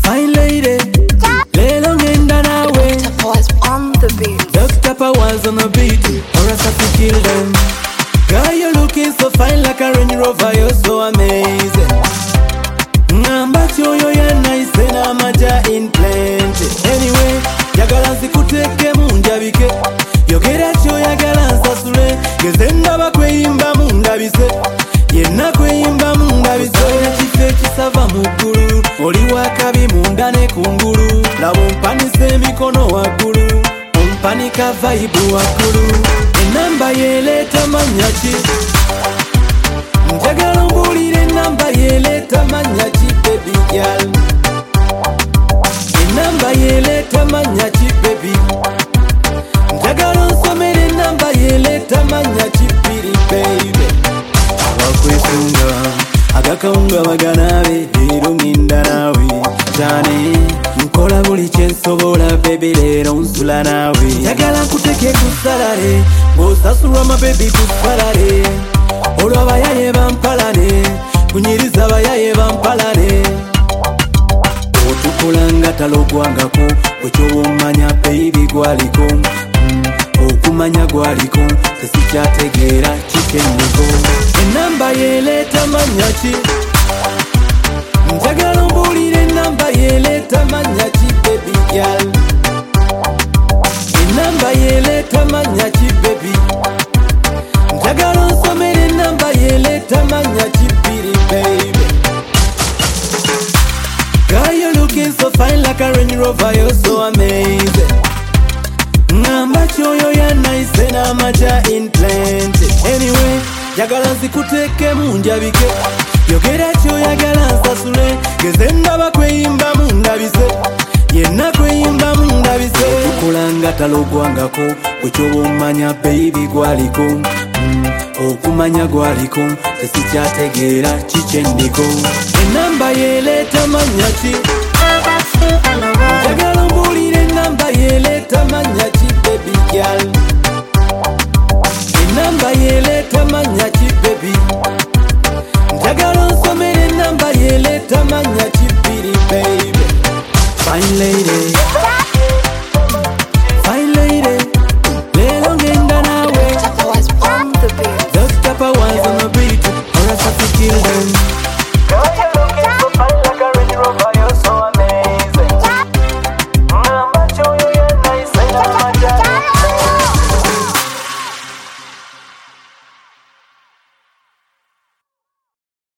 Fine lady, lelo ngenda nawe. On the beat. Dr. Powers on the beat, or else I could kill them. Girl, you're looking so fine like a Range Rover, you're so amazing. Ngamba choyo ya nice na maja in plenty. Anyway, yagala nzikuteke munjabike. Yogera choyo yagala nsasule. Gezenda bakweyimba mundabise. Yenna kweyimba mundabise. Ya chife kisava mukulu. Oli wakabi mundane kungulu. Labo mpanise mikono wakulu. Mpanika vibe wakulu. Enamba yeleta manyachi. Njagala mbulire enamba yeleta manyachi baby girl. Enamba yeleta manyachi baby. Njagala nsomere enamba yeleta manyachi piri baby. Abakwesunga agakaunga baganabe leero nginda nawe jane. Nkola buli kyensobola baby leero nsula nawe. Njagala nkuteke ku salare ng'osasulwa ma baby ku salare. Olwo abayaye bampalane kunyiriza abayaye bampalane. Otukola nga talogwangako bwekyowommanya baby gwaliko. Okumanya gwaliko tesikyategeera kikenneko. Enamba yeleeta manyachi. Njagala mbulire enamba yeleeta manyachi baby girl. Enamba yeleeta manyachi baby. Njagala nsomere enamba yeleeta manyachi piri baby. Girl, you're looking so fine like a Range Rover, you're so amazing. Ngamba choyo ya nice na maja in plenty. Anyway, yagala nzikuteke munjabike. Yogera choyo yagala nsasule. Gezenda bakweyimba mundabise. Yenna kweyimba mundabise. Otukola nga talogwangako bwekyowommanya baby gwaliko. Okumanya gwaliko tesikyategeera kikenneko. Enamba yeleeta manyachi. Njagala mbulire enamba yeleeta manyachi baby girl. Enamba yeleeta manyachi baby. Njagala nsomere enamba yeleeta manyachi piri baby. Fine lady, fine lady, leero ngenda nawe. On the beat. Dr. Powers on the beat, or else I could kill them.